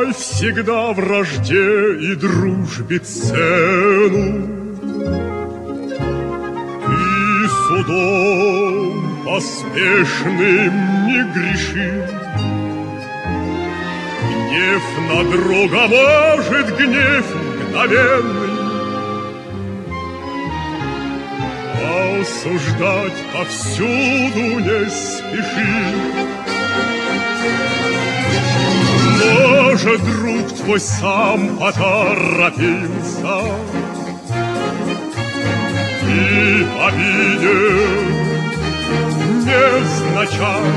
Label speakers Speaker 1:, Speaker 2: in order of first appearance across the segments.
Speaker 1: знай всегда вражде и дружбе цену. И судом поспешным не греши. Гнев на друга может, гнев мгновенный, а осуждать повсюду не спеши. Может, друг твой сам поторопился и обидел невзначай.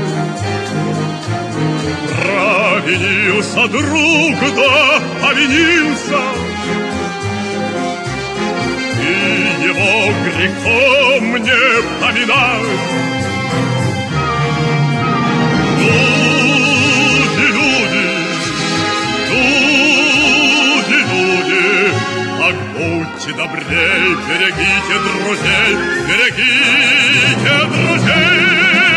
Speaker 1: Провинился друг, да повинился, и его грехом не поминай. Так будьте добрей, берегите друзей, берегите друзей.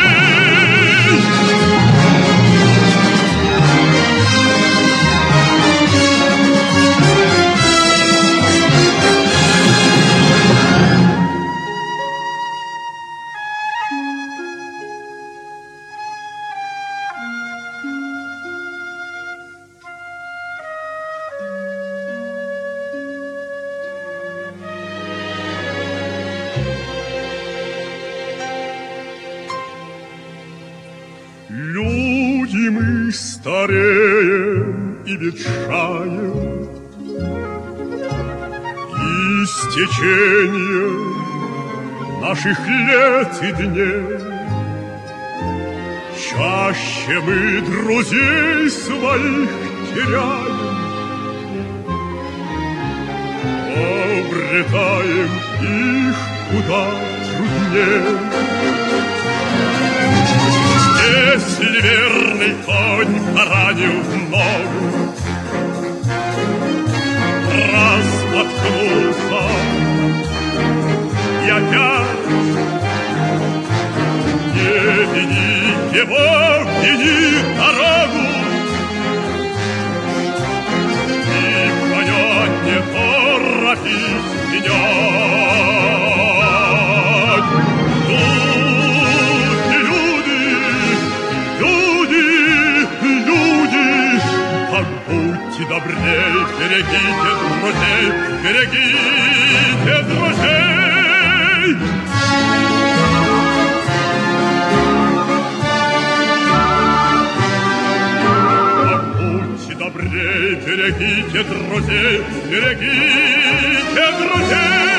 Speaker 1: Люди мы стареем и ветшаем, и с течением наших лет и дней чаще мы друзей своих теряем, обретаем их куда труднее. Если верный конь поранил в ногу, раз споткнулся и опять, не вини его, вини дорогу, и коня не торопись менять. Будьте добрей, берегите друзей, берегите друзей. Будьте добрей, берегите друзей, берегите друзей.